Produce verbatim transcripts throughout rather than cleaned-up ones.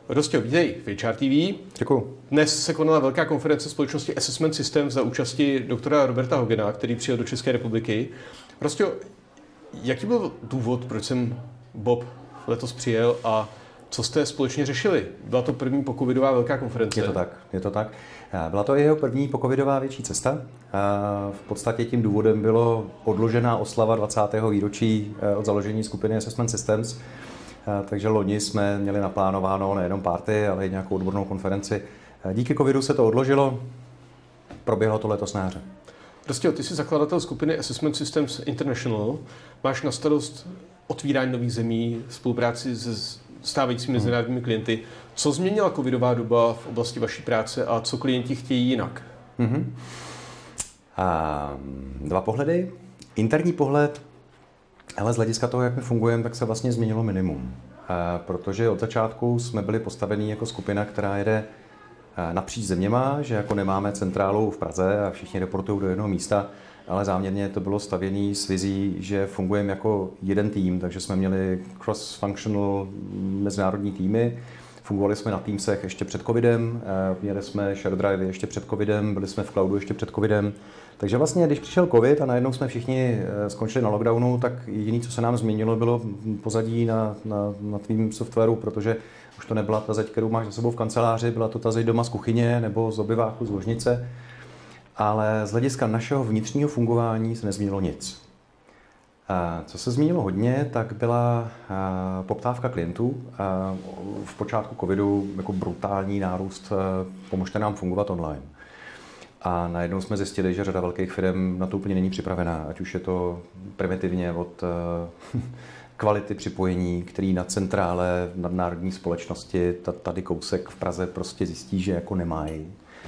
Rostě, vítej v H R T V. Děkuju. Dnes se konala velká konference společnosti Assessment Systems za účasti doktora Roberta Hogena, který přijel do České republiky. Rostě, jaký byl důvod, proč jsem Bob letos přijel a co jste společně řešili? Byla to první pocovidová velká konference. Je to tak, je to tak. Byla to jeho první pocovidová větší cesta. V podstatě tím důvodem bylo odložená oslava dvacátého výročí od založení skupiny Assessment Systems. Takže loni jsme měli naplánováno nejenom party, ale i nějakou odbornou konferenci. Díky covidu se to odložilo, proběhlo to letos na jaře. Prostě ty jsi zakladatel skupiny Assessment Systems International, máš na starost otvírání nových zemí, spolupráci se stávajícími mezinárodními klienty. Co změnila covidová doba v oblasti vaší práce a co klienti chtějí jinak? Mm-hmm. A, dva pohledy. Interní pohled, ale z hlediska toho, jak my fungujeme, tak se vlastně změnilo minimum. A, protože od začátku jsme byli postavení jako skupina, která jede napříč zeměma, že jako nemáme centrálu v Praze a všichni reportují do jednoho místa, ale záměrně to bylo stavěné s vizí, že fungujeme jako jeden tým, takže jsme měli cross-functional mezinárodní týmy. Fungovali jsme na Teamsech ještě před covidem, měli jsme ShareDrive ještě před covidem, byli jsme v cloudu ještě před covidem. Takže vlastně, když přišel covid a najednou jsme všichni skončili na lockdownu, tak jediné, co se nám změnilo, bylo pozadí na, na, na tvým softwaru, protože už to nebyla ta zeď, kterou máš za sebou v kanceláři, byla to ta zeď doma z kuchyně nebo z obyváku, z ložnice. Ale z hlediska našeho vnitřního fungování se nezměnilo nic. Co se změnilo hodně, tak byla poptávka klientů. V počátku covidu jako brutální nárůst, pomožte nám fungovat online. A najednou jsme zjistili, že řada velkých firm na to úplně není připravená, ať už je to primitivně od kvality připojení, který na centrále nadnárodní společnosti tady kousek v Praze prostě zjistí, že jako nemají.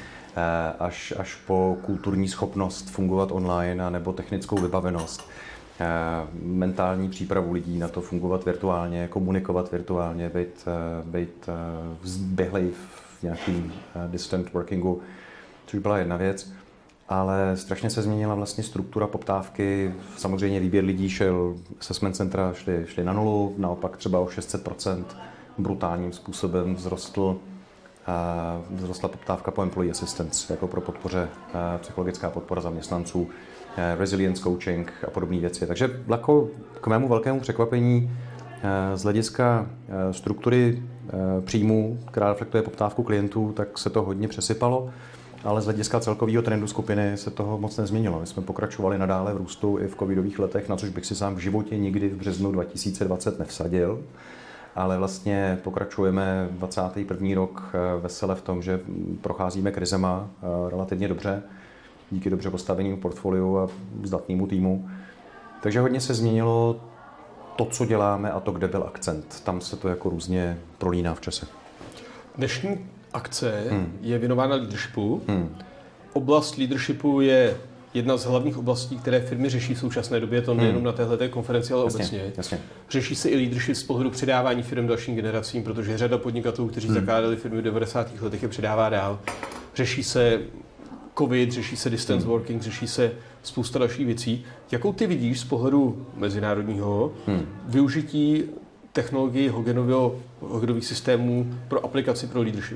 Až, až po kulturní schopnost fungovat online nebo technickou vybavenost, mentální přípravu lidí na to fungovat virtuálně, komunikovat virtuálně, být, být zběhlej v nějakým distant workingu, což byla jedna věc. Ale strašně se změnila vlastně struktura poptávky. Samozřejmě výběr lidí šel, assessment centra šli, šli na nulu, naopak třeba o šest set procent brutálním způsobem vzrostl. Vzrostla poptávka po employee assistance, jako pro podpoře, psychologická podpora zaměstnanců, resilience coaching a podobné věci. Takže jako k mému velkému překvapení z hlediska struktury příjmů, která reflektuje poptávku klientů, tak se to hodně přesypalo, ale z hlediska celkového trendu skupiny se toho moc nezměnilo. My jsme pokračovali nadále v růstu i v covidových letech, na což bych si sám v životě nikdy v březnu dva tisíce dvacet nevsadil. Ale vlastně pokračujeme dvacátý první rok vesele v tom, že procházíme krizema relativně dobře, díky dobře postavenému portfoliu a zdatnému týmu. Takže hodně se změnilo to, co děláme a to, kde byl akcent. Tam se to jako různě prolíná v čase. Dnešní akce hmm. je věnována leadershipu. Hmm. Oblast leadershipu je jedna z hlavních oblastí, které firmy řeší v současné době, to nejenom hmm. na téhleté konferenci, ale jasně, obecně. Jasně. Řeší se i leadership z pohledu předávání firm dalším generacím, protože řada podnikatelů, kteří hmm. zakládali firmy v devadesátých letech, je předává dál. Řeší se covid, řeší se distance hmm. working, řeší se spousta dalších věcí. Jakou ty vidíš z pohledu mezinárodního hmm. využití technologii Hogenového, Hogenových systémů pro aplikaci pro leadership?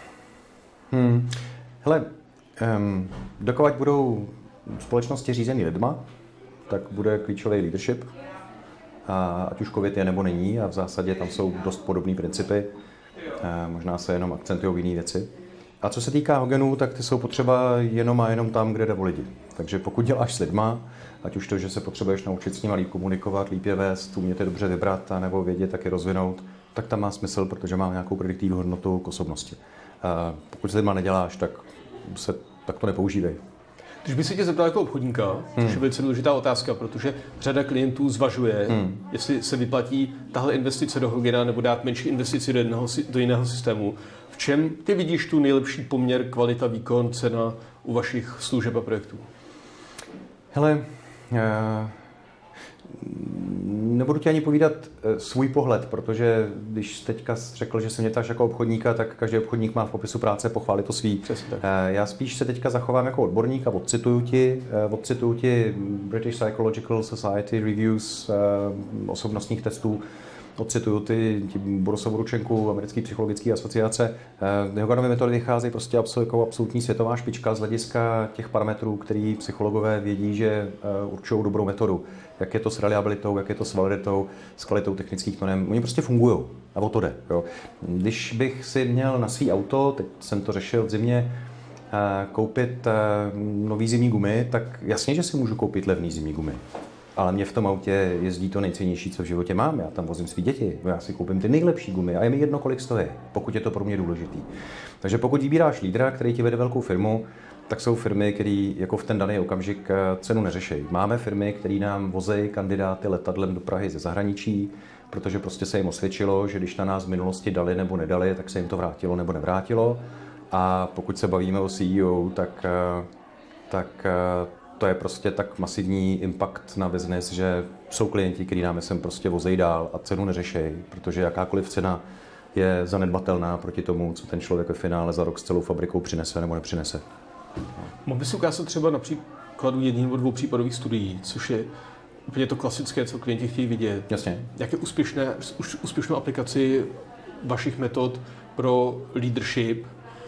Hmm. Hele, um, dokud budou společnosti řízeny lidma, tak bude klíčový leadership. A ať už covid je nebo není, a v zásadě tam jsou dost podobné principy. A možná se jenom akcentují v jiné věci. A co se týká Hogenů, tak ty jsou potřeba jenom a jenom tam, kde jde o lidi. Takže pokud děláš s lidma, ať už to, že se potřebuješ naučit s nimi líp komunikovat, líp je vést, umět je dobře vybrat a nebo vědět, tak je rozvinout, tak tam má smysl, protože má nějakou prediktivní hodnotu k osobnosti. A pokud s lidma neděláš, tak, se, tak to nepoužívej. Když by se tě zeptal jako obchodníka, hmm. což je velice důležitá otázka, protože řada klientů zvažuje, hmm. jestli se vyplatí tahle investice do Hogena nebo dát menší investici do, jednoho, do jiného systému. V čem ty vidíš tu nejlepší poměr kvalita, výkon, cena u vašich služeb a projektů? Hele, uh... nebudu ti ani povídat svůj pohled, protože když teďka řekl, že se mě ptáš jako obchodníka, tak každý obchodník má v popisu práce pochválit to svý. Přesně. Já spíš se teďka zachovám jako odborník a odcituju ti, odcituju ti British Psychological Society reviews osobnostních testů ocituju ty, ty Borisovu ručenku americké psychologické asociace. Hoganovy metody vycházejí prostě jako absolutní světová špička z hlediska těch parametrů, který psychologové vědí, že určují dobrou metodu. Jak je to s reliabilitou, jak je to s validitou, s kvalitou technických norem. Oni prostě fungují a o to jde. Jo. Když bych si měl na svý auto, teď jsem to řešil v zimě, koupit nový zimní gumy, tak jasně, že si můžu koupit levný zimní gumy. Ale mě v tom autě jezdí to nejcennější, co v životě mám. Já tam vozím svý děti, já si koupím ty nejlepší gumy a je mi jedno, kolik stojí, pokud je to pro mě důležitý. Takže pokud vybíráš lídra, který ti vede velkou firmu, tak jsou firmy, které jako v ten daný okamžik cenu neřeší. Máme firmy, které nám vozejí kandidáty letadlem do Prahy ze zahraničí, protože prostě se jim osvědčilo, že když na nás v minulosti dali nebo nedali, tak se jim to vrátilo nebo nevrátilo. A pokud se bavíme o C E O, tak, tak to je prostě tak masivní impact na business, že jsou klienti, kteří nám sem prostě vozejí dál a cenu neřešejí, protože jakákoliv cena je zanedbatelná proti tomu, co ten člověk ve finále za rok s celou fabrikou přinese nebo nepřinese. Mohl bys ukázat třeba na příkladu jedním nebo dvou případových studií, což je úplně to klasické, co klienti chtějí vidět. Jasně. Jak je úspěšné, úspěšnou aplikaci vašich metod pro leadership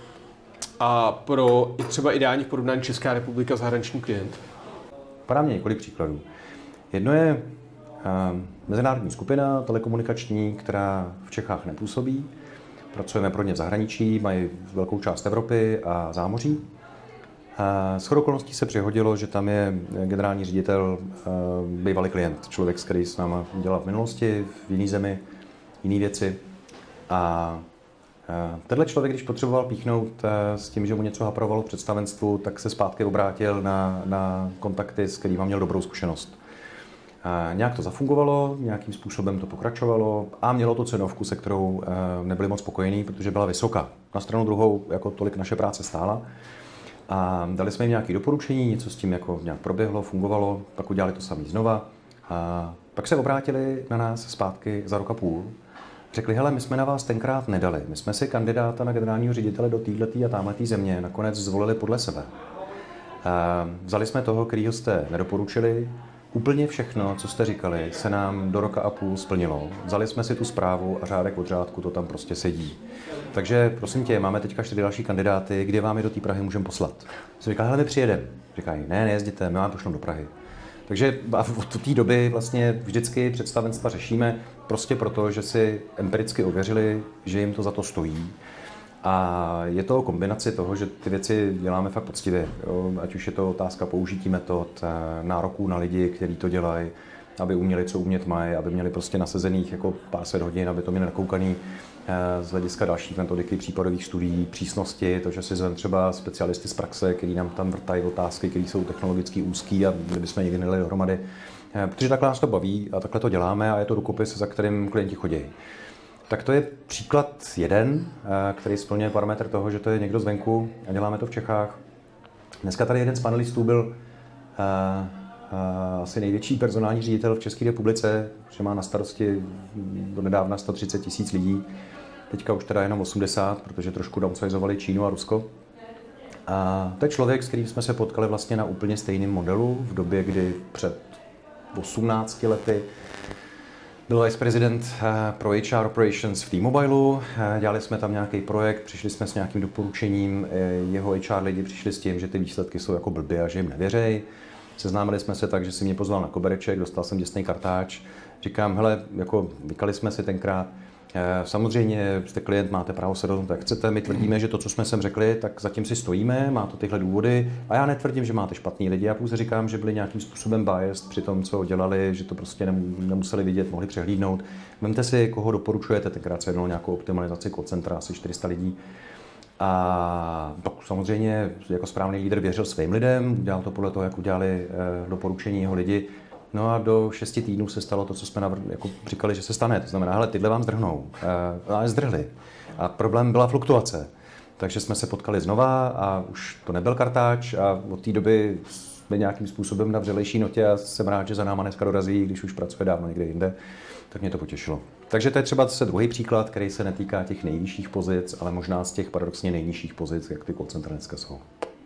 a pro i třeba ideální porovnání Česká republika zahraniční klient? Padá mě několik příkladů. Jedno je uh, mezinárodní skupina telekomunikační, která v Čechách nepůsobí. Pracujeme pro ně v zahraničí, mají velkou část Evropy a zámoří. Shodou okolností se přihodilo, že tam je generální ředitel, bývalý klient, člověk, s který s náma dělal v minulosti, v jiné zemi, jiné věci. A tenhle člověk, když potřeboval píchnout s tím, že mu něco haprovalo v představenstvu, tak se zpátky obrátil na, na kontakty, s kterými měl dobrou zkušenost. A nějak to zafungovalo, nějakým způsobem to pokračovalo a mělo to cenovku, se kterou nebyli moc spokojení, protože byla vysoká. Na stranu druhou jako tolik naše práce stála. A dali jsme jim nějaké doporučení, něco s tím jako nějak proběhlo, fungovalo, pak udělali to samý znova. A pak se obrátili na nás zpátky za rok a půl. Řekli, hele, my jsme na vás tenkrát nedali. My jsme si kandidáta na generálního ředitele do téhletý a támhletý země nakonec zvolili podle sebe. A vzali jsme toho, kterýho jste nedoporučili. Úplně všechno, co jste říkali, se nám do roka a půl splnilo. Vzali jsme si tu zprávu a řádek od řádku to tam prostě sedí. Takže prosím tě, máme teďka čtyři další kandidáty, kde vám je do té Prahy můžeme poslat. Jsem říkal, hele, my přijedeme. Říkají, ne, nejezděte, my vám pošleme do Prahy. Takže od té doby vlastně vždycky představenstva řešíme prostě proto, že si empiricky ověřili, že jim to za to stojí. A je to kombinaci toho, že ty věci děláme fakt poctivě. Jo? Ať už je to otázka použití metod, nároků na lidi, kteří to dělají, aby uměli, co umět mají, aby měli prostě nasezených jako pár set hodin, aby to měli nakoukaný z hlediska dalších metodiky, případových studií, přísnosti, to, že si zvem třeba specialisty z praxe, kteří nám tam vrtají otázky, které jsou technologicky úzký a kdybychom někdy nedali dohromady. Protože takhle nás to baví a takhle to děláme a je to rukopis, za kterým klienti chodí. Tak to je příklad jeden, který splňuje parametr toho, že to je někdo zvenku a děláme to v Čechách. Dneska tady jeden z panelistů byl uh, uh, asi největší personální ředitel v České republice, že má na starosti do nedávna sto třicet tisíc lidí. Teďka už teda jenom osmdesát, protože trošku downsizovali Čínu a Rusko. A to je člověk, s kterým jsme se potkali vlastně na úplně stejném modelu v době, kdy před osmnácti lety byl vice-prezident pro H R Operations v T-Mobileu, dělali jsme tam nějaký projekt, přišli jsme s nějakým doporučením, jeho H R lidi přišli s tím, že ty výsledky jsou jako blbě a že jim nevěřej. Seznámili jsme se tak, že si mě pozval na kobereček, dostal jsem děsný kartáč. Říkám, hele, jako vykali jsme si tenkrát. Samozřejmě jste klient, máte právo se rozhodnout, jak chcete. My tvrdíme, že to, co jsme sem řekli, tak zatím si stojíme, má to tyhle důvody. A já netvrdím, že máte špatný lidi. Já pouze říkám, že byli nějakým způsobem biased při tom, co dělali, že to prostě nemuseli vidět, mohli přehlídnout. Vemte si, koho doporučujete. Tenkrát se jednalo nějakou optimalizaci call centra, asi čtyři sta lidí. A pak samozřejmě jako správný lídr věřil svým lidem, udělal to podle toho, jak udělali doporučení jeho lidi. No a do šesti týdnů se stalo to, co jsme navr- jako říkali, že se stane. To znamená, hele, tyhle vám zdrhnou. E, ale zdrhli. A problém byla fluktuace. Takže jsme se potkali znova a už to nebyl kartáč a od té doby jsme nějakým způsobem na vřelejší notě a jsem rád, že za náma dneska dorazí, když už pracuje dávno někde jinde, tak mě to potěšilo. Takže to je třeba zase druhý příklad, který se netýká těch nejvyšších pozic, ale možná z těch paradoxně nejnižších pozic, jak ty call centra dneska jsou.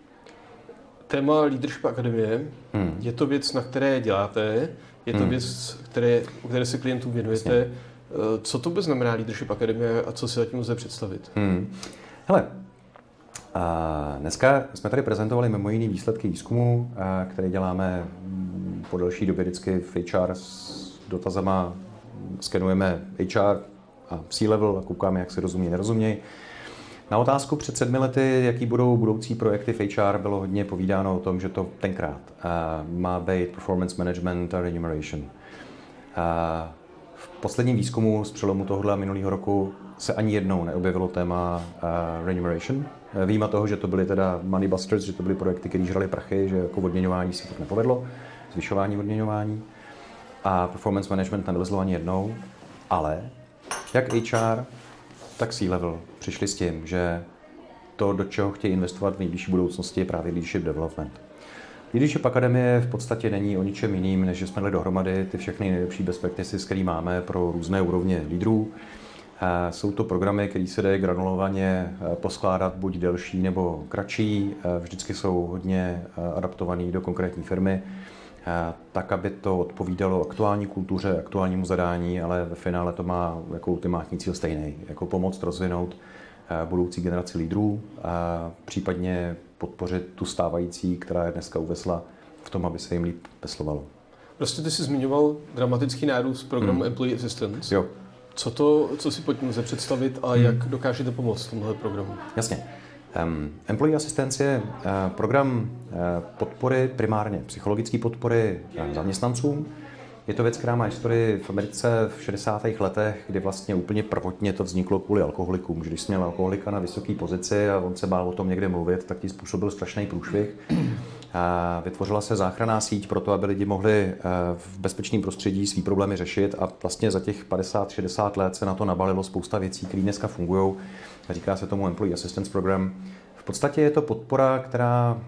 Téma Leadership Akademie, hmm. je to věc, na které děláte, je to hmm. věc, které, o které se klientům věnujete. Jasně. Co to by znamená Leadership Academy a co si zatím lze představit? Hmm. Hele, a dneska jsme tady prezentovali mimo jiný výsledky výzkumu, které děláme po delší době vždycky v H R s dotazama, skenujeme H R a C-level a koukáme, jak se rozumí, nerozumějí. Na otázku před sedmi lety, jaký budou budoucí projekty v H R, bylo hodně povídáno o tom, že to tenkrát má být performance management a remuneration. V posledním výzkumu z přelomu tohohle a minulého roku se ani jednou neobjevilo téma remuneration. Výjima toho, že to byly teda money busters, že to byly projekty, které žrali prachy, že jako odměňování se to nepovedlo, zvyšování odměňování. A performance management nevylezlo ani jednou, ale jak H R, tak C-level přišli s tím, že to, do čeho chtějí investovat v nejbližší budoucnosti, je právě leadership development. Leadership Akademie v podstatě není o ničem jiným, než že jsme dali dohromady ty všechny nejlepší best practices, které máme pro různé úrovně lídrů. Jsou to programy, které se dají granulovaně poskládat buď delší nebo kratší. Vždycky jsou hodně adaptovaný do konkrétní firmy, tak, aby to odpovídalo aktuální kultuře, aktuálnímu zadání, ale ve finále to má jako ultimátní cíl stejný, jako pomoct rozvinout budoucí generaci lídrů a případně podpořit tu stávající, která je dneska uvesla v tom, aby se jim líp veslovalo. Prostě ty jsi zmiňoval dramatický nárůst programu hmm. Employee Assistance. Jo. Co to, co si pod tím lze představit a hmm. jak dokážete pomoct v tomhle programu? Jasně. Um, Employee Assistance je uh, program uh, podpory, primárně psychologické podpory uh, zaměstnancům. Je to věc, která má historii v Americe v šedesátých letech, kdy vlastně úplně prvotně to vzniklo kvůli alkoholikům. Když jsi měl alkoholika na vysoké pozici a on se bál o tom někde mluvit, tak ti způsobil strašný průšvih. A vytvořila se záchranná síť pro to, aby lidi mohli v bezpečném prostředí svý problémy řešit a vlastně za těch padesát šedesát let se na to nabalilo spousta věcí, které dneska fungují. Říká se tomu Employee Assistance Program. V podstatě je to podpora, která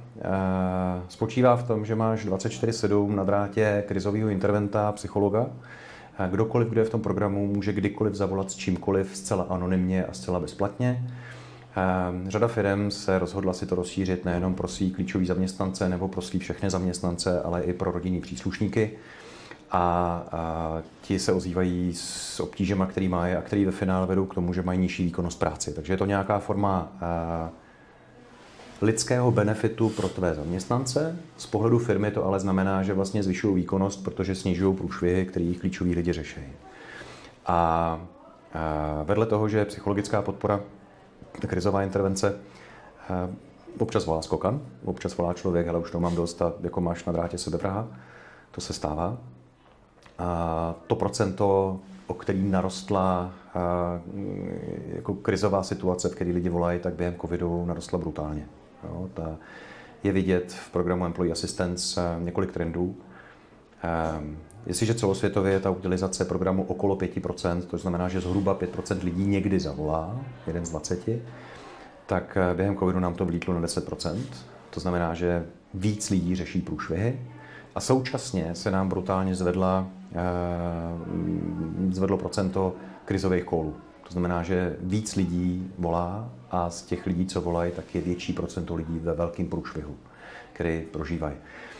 spočívá v tom, že máš dvacet čtyři sedm na drátě krizového interventa, psychologa. Kdokoliv, kdo je v tom programu, může kdykoliv zavolat s čímkoliv zcela anonymně a zcela bezplatně. Řada firem se rozhodla si to rozšířit nejenom pro svý klíčový zaměstnance nebo pro svý všechny zaměstnance, ale i pro rodinný příslušníky. A, a ti se ozývají s obtížema, který mají a který ve finále vedou k tomu, že mají nižší výkonnost práci. Takže je to nějaká forma a, lidského benefitu pro tvé zaměstnance. Z pohledu firmy to ale znamená, že vlastně zvyšují výkonnost, protože snižují průšvihy, které jich klíčoví lidi řeší. A, a vedle toho, že psychologická podpora, krizová intervence, a, občas volá skokan, občas volá člověk, ale už to mám dost a jako máš na drátě sebevraha, to se stává. A to procento, o který narostla a, jako krizová situace, v které lidi volají, tak během covidu narostla brutálně. Jo, ta je vidět v programu Employee Assistance několik trendů. Um, jestliže celosvětově je ta utilizace programu okolo pět procent, to znamená, že zhruba pět procent lidí někdy zavolá, jeden z dvaceti, tak během covidu nám to vlítlo na deset procent. To znamená, že víc lidí řeší průšvihy a současně se nám brutálně zvedla, uh, zvedlo procento krizových callů. To znamená, že víc lidí volá a z těch lidí, co volají, tak je větší procento lidí ve velkém průšvihu, který prožívají.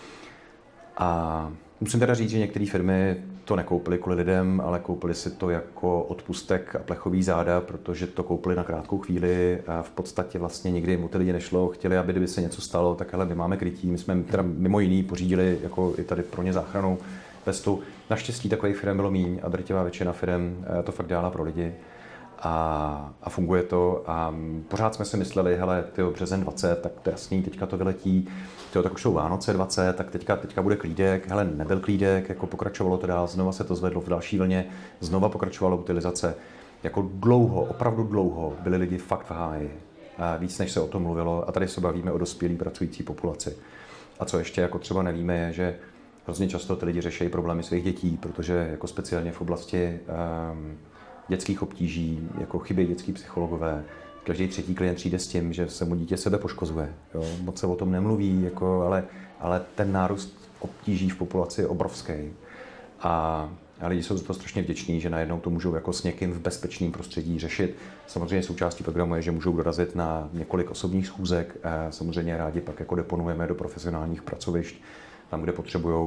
A musím teda říct, že některé firmy to nekoupily kvůli lidem, ale koupili si to jako odpustek a plechový záda, protože to koupili na krátkou chvíli a v podstatě vlastně nikdy jim o ty lidi nešlo. Chtěli, aby kdyby se něco stalo, tak hele, my máme krytí. My jsme teda mimo jiný pořídili jako i tady pro ně záchranou vestu. Naštěstí takových firm bylo míň a drtivá většina firm to fakt dělala pro lidi. A, a funguje to a pořád jsme si mysleli, hele, tyjo, březen dvacet, tak to jasný, teďka to vyletí, tyjo, tak už jsou Vánoce dvacet, tak teďka, teďka bude klídek, hele, nebyl klídek, jako pokračovalo to dál, znova se to zvedlo v další vlně, znova pokračovala utilizace. Jako dlouho, opravdu dlouho byli lidi fakt v háji, víc než se o tom mluvilo a tady se bavíme o dospělé pracující populaci. A co ještě jako třeba nevíme je, že hrozně často ty lidi řeší problémy svých dětí, protože jako speciálně v oblasti um, dětských obtíží, jako chybějí dětský psychologové. Každý třetí klient přijde s tím, že se mu dítě sebe poškozuje. Jo? Moc se o tom nemluví, jako, ale, ale ten nárůst obtíží v populaci je obrovský. A, a lidi jsou za to strašně vděční, že najednou to můžou jako s někým v bezpečném prostředí řešit. Samozřejmě součástí programu je, že můžou dorazit na několik osobních schůzek. A samozřejmě rádi pak jako deponujeme do profesionálních pracovišť, tam, kde potřebujou.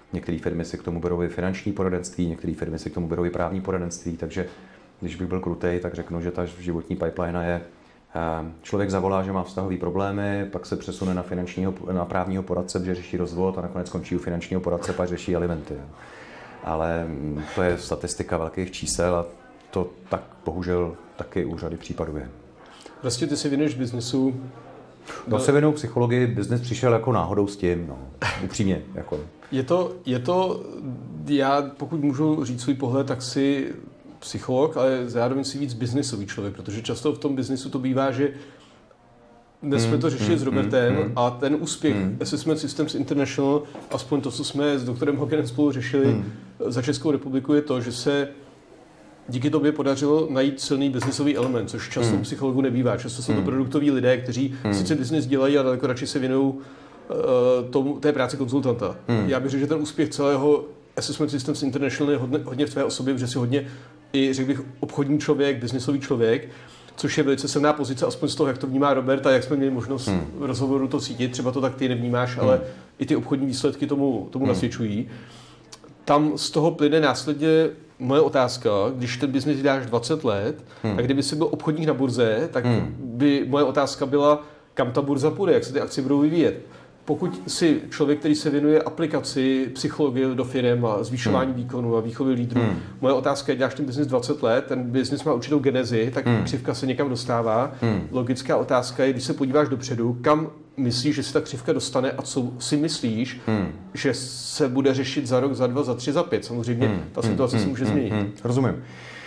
Některé firmy si k tomu berou i finanční poradenství, některé firmy si k tomu berou i právní poradenství, takže když bych byl krutej, tak řeknu, že ta životní pipeline je, člověk zavolá, že má vztahové problémy, pak se přesune na finančního, na právního poradce, že řeší rozvod a nakonec končí u finančního poradce, pak řeší alimenty. Ale to je statistika velkých čísel a to tak bohužel taky u řady případů je. Vlastně ty si věnuješ biznesu. No, se věnuju psychologii, biznes přišel jako náhodou s tím, no, upřímně. Jako. Je to, je to, já pokud můžu říct svůj pohled, tak si psycholog, ale zároveň si víc biznisový člověk, protože často v tom biznisu to bývá, že dnes jsme to řešili mm, s Robertem mm, a ten úspěch mm. Assessment Systems International, aspoň to, co jsme s doktorem Hoganem spolu řešili mm. za Českou republiku, je to, že se díky tobě podařilo najít silný biznisový element, což často mm. psychologů nebývá. Často jsou to produktoví lidé, kteří mm. sice biznis dělají, ale daleko radši se věnují uh, tomu, té práci konzultanta. Mm. Já bych řekl, že ten úspěch celého Assessment Systems International je hodně, hodně v tvé osobě, protože jsi hodně i, řekl bych, obchodní člověk, biznisový člověk, což je velice silná pozice, aspoň z toho, jak to vnímá Robert a jak jsme měli možnost hmm. v rozhovoru to cítit. Třeba to tak ty nevnímáš, hmm. ale i ty obchodní výsledky tomu, tomu hmm. nasvědčují. Tam z toho plyne následně moje otázka, když ten biznis děláš dvacet let, hmm. a kdyby jsi byl obchodník na burze, tak hmm. by moje otázka byla, kam ta burza půjde, jak se ty akcie budou vyvíjet. Pokud jsi člověk, který se věnuje aplikaci psychologie do firem a zvyšování hmm. výkonu a výchovy lídrů, hmm. moje otázka je, děláš ten biznis dvacet let, ten biznis má určitou genezi, tak hmm. křivka se někam dostává. Hmm. Logická otázka je, když se podíváš dopředu, kam myslíš, že se ta křivka dostane a co si myslíš, hmm. že se bude řešit za rok, za dva, za tři, za pět. Samozřejmě hmm. ta situace hmm. se může hmm. změnit. Hmm. Rozumím.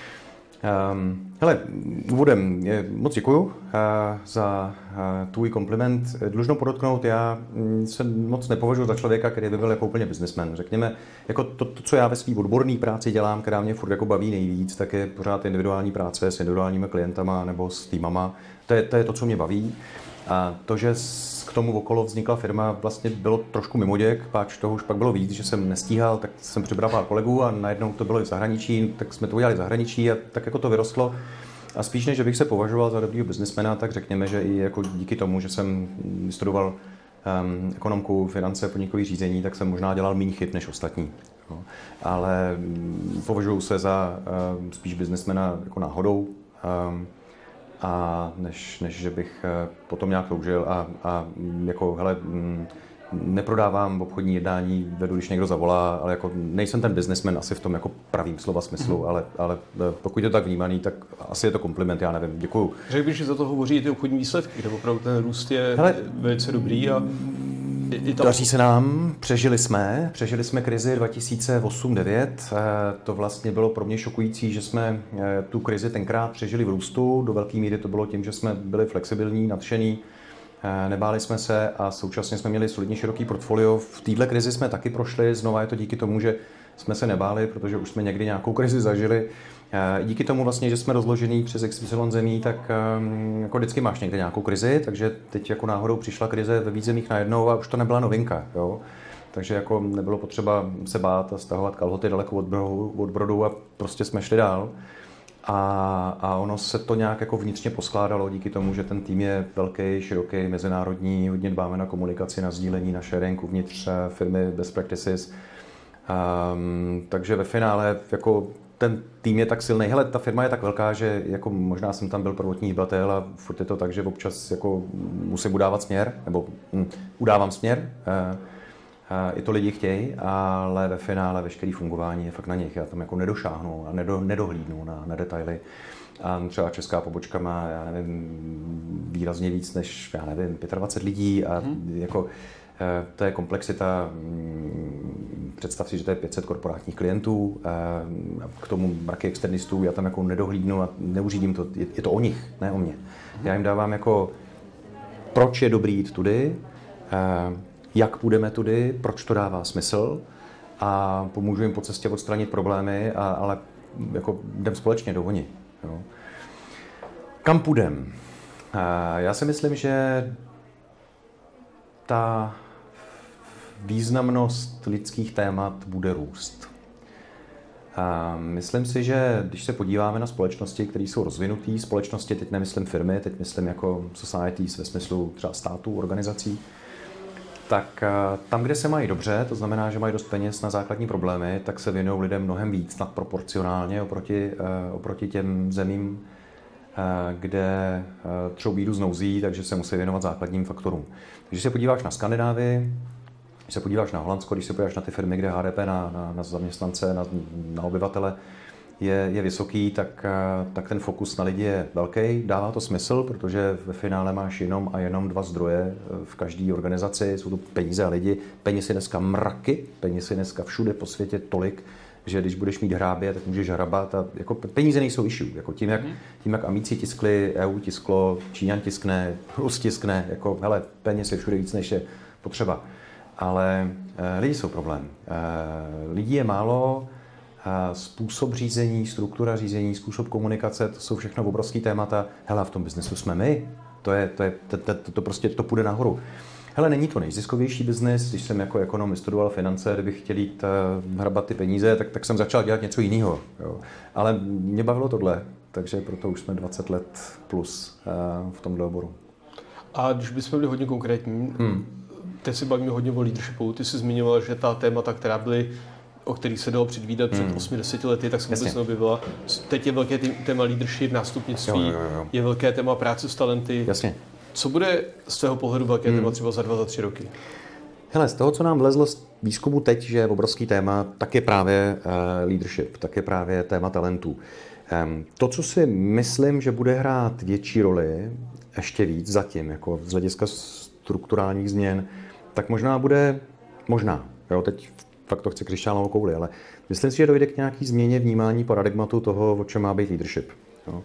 Um, hele, úvodem moc děkuju uh, za uh, tvůj kompliment. Dlužno podotknout, já se moc nepovažuji za člověka, který by byl jako úplně businessman. Řekněme, jako to, to, co já ve své odborné práci dělám, která mě furt jako baví nejvíc, tak je pořád individuální práce s individuálními klientama nebo s týmama. To je to, je to co mě baví. A to, že k tomu okolo vznikla firma, vlastně bylo trošku mimoděk, páč toho už pak bylo víc, že jsem nestíhal, tak jsem přibral pár kolegů a najednou to bylo i v zahraničí, tak jsme to udělali v zahraničí a tak jako to vyrostlo. A spíš než, že bych se považoval za dobrýho biznesmena, tak řekněme, že i jako díky tomu, že jsem studoval um, ekonomku, finance, podnikové řízení, tak jsem možná dělal méně chyb než ostatní. No. Ale um, považuji se za um, spíš biznesmena jako náhodou. Um, a než, než že bych potom nějak toužil a, a jako, hele, neprodávám obchodní jednání, vedu, když někdo zavolá, ale jako nejsem ten businessman asi v tom jako pravým slova smyslu, mm. ale, ale pokud je to tak vnímaný, tak asi je to kompliment, já nevím, děkuju. Řekl bych, že za to hovoří i ty obchodní výsledky, kde opravdu ten růst je hele, velice dobrý a tam... Daří se nám, přežili jsme, přežili jsme krizi dva tisíce osm devět, to vlastně bylo pro mě šokující, že jsme tu krizi tenkrát přežili v růstu, do velké míry to bylo tím, že jsme byli flexibilní, nadšení, nebáli jsme se a současně jsme měli solidně široký portfolio. V této krizi jsme taky prošli, znova je to díky tomu, že jsme se nebáli, protože už jsme někdy nějakou krizi zažili. Díky tomu vlastně, že jsme rozložení přes X Y zemí, tak jako vždycky máš někde nějakou krizi, takže teď jako náhodou přišla krize ve víc zemích najednou a už to nebyla novinka. Jo? Takže jako nebylo potřeba se bát a stahovat kalhoty daleko od brodu, od brodu a prostě jsme šli dál. A, a ono se to nějak jako vnitřně poskládalo díky tomu, že ten tým je velký, široký, mezinárodní, hodně dbáme na komunikaci, na sdílení, na sharing uvnitř firmy, best practices. Um, takže ve finále jako ten tým je tak silný. Hele, ta firma je tak velká, že jako možná jsem tam byl prvotní hýbatel a furt je to tak, že občas jako musím udávat směr, nebo hm, udávám směr. Uh, I to lidi chtějí, ale ve finále veškeré fungování je fakt na nich. Já tam jako nedošáhnu a nedo, nedohlídnu na, na detaily. A třeba česká pobočka má, já nevím, výrazně víc než, já nevím, dvacet pět lidí a hmm. jako to je komplexita. Představ si, že to je pět set korporátních klientů, k tomu mraky externistů, já tam jako nedohlídnu a neuřídím to, je, je to o nich, ne o mě. Hmm. Já jim dávám jako, proč je dobrý jít tudy, jak půjdeme tudy, proč to dává smysl a pomůžu jim po cestě odstranit problémy, a, ale jako jdem společně do oni. Jo. Kam půjdem? Já si myslím, že ta významnost lidských témat bude růst. A myslím si, že když se podíváme na společnosti, které jsou rozvinuté, společnosti, teď nemyslím firmy, teď myslím jako societies ve smyslu třeba států, organizací, tak tam, kde se mají dobře, to znamená, že mají dost peněz na základní problémy, tak se věnují lidem mnohem víc nadproporcionálně oproti, oproti těm zemím, kde třeba bídu znouzí, takže se musí věnovat základním faktorům. Když se podíváš na Skandinávii, když se podíváš na Holandsko, když se podíváš na ty firmy, kde H D P na, na, na zaměstnance, na, na obyvatele je, je vysoký, tak, tak ten fokus na lidi je velký. Dává to smysl, protože ve finále máš jenom a jenom dva zdroje v každé organizaci. Jsou to peníze a lidi. Peněz je dneska mraky, peněz je dneska všude po světě tolik, že když budeš mít hrábě, tak můžeš hrabat. A jako peníze nejsou issue. Jako tím, jak, tím, jak Amici tiskli, E U tisklo, Číňan tiskne, Rus tiskne, jako hele, peněz je všude víc, než je potřeba. Ale e, lidi jsou problém. E, lidí je málo, e, způsob řízení, struktura řízení, způsob komunikace, to jsou všechno obrovský témata. Hele, v tom biznesu jsme my. To, je, to, je, to, to, to, to prostě to půjde nahoru. Hele, není to nejziskovější biznis, když jsem jako ekonom studoval finance, kdybych chtěl jít uh, hrabat ty peníze, tak, tak jsem začal dělat něco jiného. Jo. Ale mě bavilo tohle, takže proto už jsme dvacet let plus uh, v tomhle oboru. A když bychom byli hodně konkrétní, hmm. teď si bavíme hodně o leadershipu, ty jsi zmiňoval, že ta témata, která byly, o kterých se dalo předvídat před hmm. osmi deseti lety, tak se vůbec neobjevila. Teď je velké téma leadership, nástupnictví, jo, jo, jo. je velké téma práce s talenty. Jasně. Co bude z tvého pohledu velké téma hmm. třeba za dva, za tři roky? Hele, z toho, co nám vlezlo z výzkumu teď, že je obrovský téma, tak je právě uh, leadership, tak je právě téma talentů. Um, to, co si myslím, že bude hrát větší roli, ještě víc zatím, jako z hlediska strukturálních změn, tak možná bude, možná, jo, teď fakt to chci křišťálovou kouli, ale myslím si, že dojde k nějaký změně vnímání paradigmatu toho, o čem má být leadership. Jo.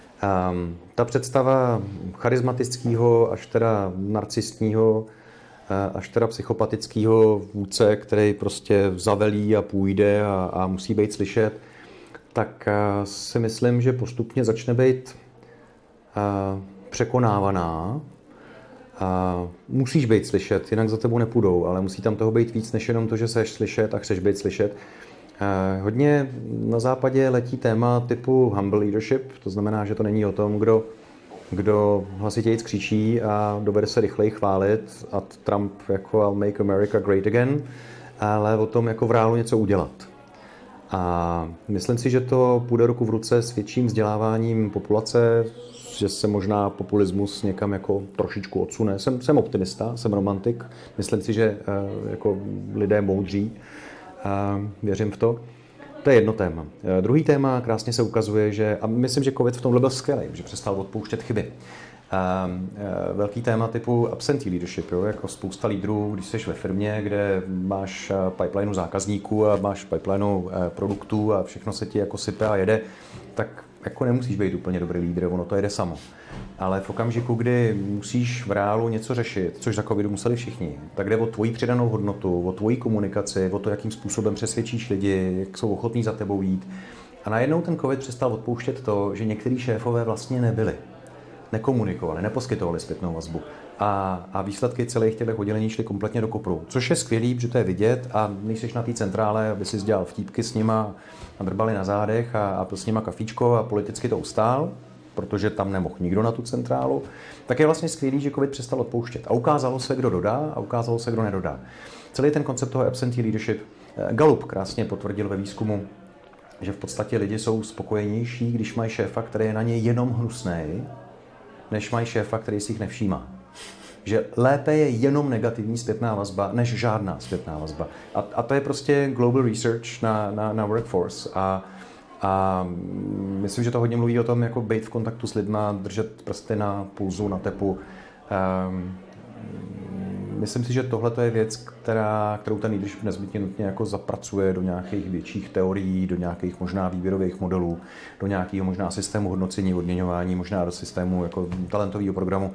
Um, ta představa charismatického až teda narcistního, až teda psychopatického vůdce, který prostě zavelí a půjde a, a musí být slyšet, tak uh, si myslím, že postupně začne být uh, překonávaná. Uh, musíš být slyšet, jinak za tebou nepůjdou, ale musí tam toho být víc, než jenom to, že seš slyšet a chceš být slyšet. Uh, hodně na západě letí téma typu humble leadership, to znamená, že to není o tom, kdo, kdo hlasitějc křičí a dovede se rychleji chválit a Trump jako I'll make America great again, ale o tom jako v reálu něco udělat. A myslím si, že to půjde ruku v ruce s větším vzděláváním populace, že se možná populismus někam jako trošičku odsune. Jsem, jsem optimista, jsem romantik, myslím si, že uh, jako lidé moudří. A věřím v to. To je jedno téma. Druhý téma, krásně se ukazuje, že, a myslím, že COVID v tomhle byl skvělý, že přestal odpouštět chyby. A, velký téma typu absentee leadership, jo, jako spousta lídrů, když jsi ve firmě, kde máš pipeline zákazníků a máš pipeline produktů a všechno se ti jako sype a jede, tak jako nemusíš být úplně dobrý lídr, ono to jede samo. Ale v okamžiku, kdy musíš v reálu něco řešit, což za covidu museli všichni, tak jde o tvoji přidanou hodnotu, o tvoji komunikaci, o to, jakým způsobem přesvědčíš lidi, jak jsou ochotní za tebou jít. A najednou ten covid přestal odpouštět to, že některý šéfové vlastně nebyli. Nekomunikovali, neposkytovali zpětnou vazbu. A, a výsledky celých těch oddělení šly kompletně do kopru. Což je skvělý, že to je vidět a nejseš na té centrále, aby si dělal vtípky s nima a drbali na zádech a, a pil s nima kafíčko a politicky to ustál, protože tam nemohl nikdo na tu centrálu, tak je vlastně skvělý, že covid přestal odpouštět. A ukázalo se, kdo dodá a ukázalo se, kdo nedodá. Celý ten koncept toho absentee leadership, Gallup krásně potvrdil ve výzkumu, že v podstatě lidi jsou spokojenější, když mají šéfa, který je na ně jenom hnusnej, než mají šéfa, který si jich nevšímá. Že lépe je jenom negativní zpětná vazba, než žádná zpětná vazba. A, a to je prostě global research na, na, na workforce. A, a myslím, že to hodně mluví o tom, jako být v kontaktu s lidma, držet prsty na pulzu, na tepu. Um, myslím si, že tohle je věc, která, kterou ten leadership nezbytně nutně jako zapracuje do nějakých větších teorií, do nějakých možná výběrových modelů, do nějakého možná systému hodnocení, odměňování, možná do systému jako talentového programu.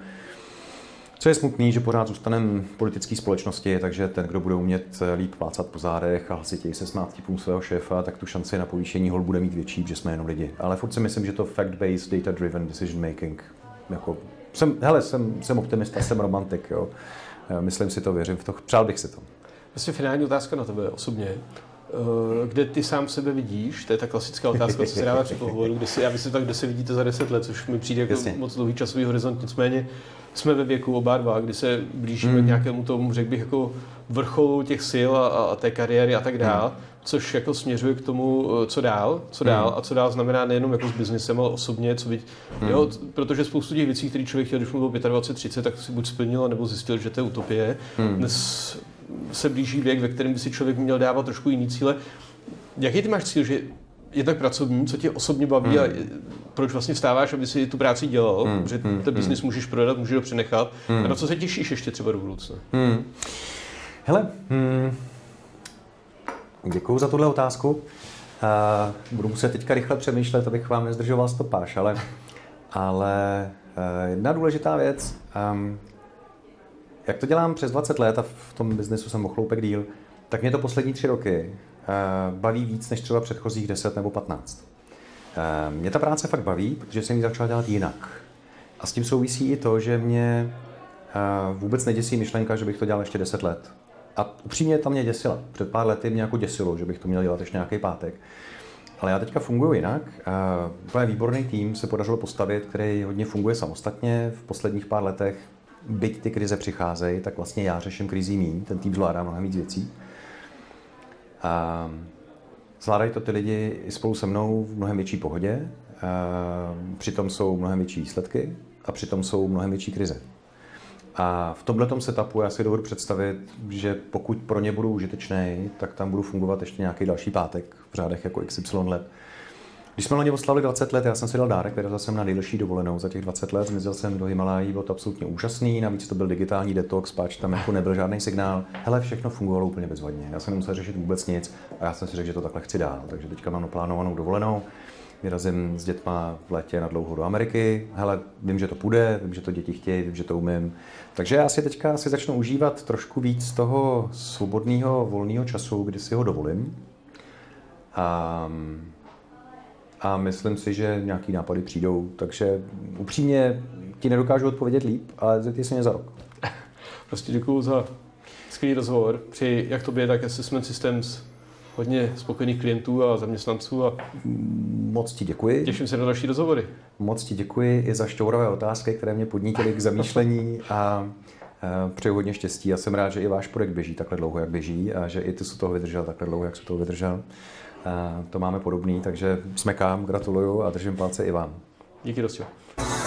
Co je smutný, že pořád zůstaneme v politické společnosti, takže ten, kdo bude umět líp plácat po zádech a hlasitěji se smát tipům svého šéfa, tak tu šanci na povýšení hol bude mít větší, protože jsme jenom lidi. Ale furt si myslím, že to fact-based, data-driven decision making, jako, jsem, hele, jsem, jsem optimista, jsem romantik, jo. Myslím si to, věřím v to, přál bych si to. Vlastně finální otázka na tebe osobně. kde ty sám sebe vidíš? To je ta klasická otázka, co se dává při pohovoru. Kde si, já myslím tak, kde se vidíte za deset let, což mi přijde jako Jasně. moc dlouhý časový horizont. Nicméně jsme ve věku oba dva, kdy se blížíme hmm. k nějakému tomu, řekl bych, jako vrcholu těch sil a, a té kariéry a tak dál, hmm. což jako směřuje k tomu, co dál, co dál hmm. a co dál znamená nejenom jako s biznesem, ale osobně, co být, hmm. jo, protože spoustu těch věcí, které člověk chtěl, když mu bylo dvacet pět třicet, tak si buď splnil, nebo zjistil, že to je utopie. Hmm. Dnes se blíží věk, ve kterém by si člověk měl dávat trošku jiný cíle. Jaký ty máš cíl, že je tak pracovní, co tě osobně baví hmm. a proč vlastně vstáváš, aby si tu práci dělal, hmm. protože ten biznis hmm. můžeš prodat, můžeš ho přenechat. Hmm. A na co se těšíš ještě třeba do budoucna? Hmm. Hele, hmm. děkuju za tuhle otázku. Uh, budu muset teďka rychle přemýšlet, abych vám nezdržoval stopáž, ale, ale uh, jedna důležitá věc, um, jak to dělám přes dvacet let a v tom biznesu jsem o chloupek díl, tak mě to poslední tři roky uh, baví víc než třeba předchozích deset nebo patnáct. Uh, mě ta práce fakt baví, protože jsem ji začal dělat jinak. A s tím souvisí i to, že mě uh, vůbec neděsí myšlenka, že bych to dělal ještě deset let. A upřímně tam mě děsila. Před pár lety mě jako děsilo, že bych to měl dělat ještě nějaký pátek. Ale já teďka funguji jinak. Uh, je výborný tým se podařilo postavit, který hodně funguje samostatně. V posledních pár letech, byť ty krize přicházejí, tak vlastně já řeším krizí míň. Ten tým zvládá mnohem víc věcí. Uh, zvládají to ty lidi i spolu se mnou v mnohem větší pohodě. Uh, přitom jsou mnohem větší výsledky a přitom jsou mnohem větší krize. A v tomhletom setupu já si dovedu představit, že pokud pro ně budu užitečný, tak tam budu fungovat ještě nějaký další pátek v řádech jako iks ypsilon let. Když jsme na ně oslavili dvacet let, já jsem si dal dárek, vyrazil jsem na nejdelší dovolenou za těch dvacet let, zmizel jsem do Himalájí, bylo to absolutně úžasný, navíc to byl digitální detox, páč tam jako nebyl žádný signál. Hele, všechno fungovalo úplně bezvadně, já jsem nemusel řešit vůbec nic a já jsem si řekl, že to takhle chci dál, takže teďka mám naplánovanou dovolenou. Vyrazím s dětma v létě na dlouho do Ameriky. Hele, vím, že to půjde, vím, že to děti chtějí, vím, že to umím. Takže já si teďka si začnu užívat trošku víc toho svobodného, volného času, kdy si ho dovolím. A, a myslím si, že nějaký nápady přijdou. Takže upřímně ti nedokážu odpovědět líp, ale zeptej se mě za rok. Prostě děkuju za skvělý rozhovor. Při jak tobě, tak Assessment Systems hodně spokojených klientů a zaměstnanců a moc ti děkuji. Těším se na další rozhovory. Moc ti děkuji i za šťouravé otázky, které mě podnítily k zamýšlení a přeju hodně štěstí. Já jsem rád, že i váš projekt běží takhle dlouho, jak běží a že i ty jsi toho vydržel takhle dlouho, jak jsi toho vydržel. A to máme podobný, takže smekám, gratuluju a držím palce i vám. Díky, Rostě.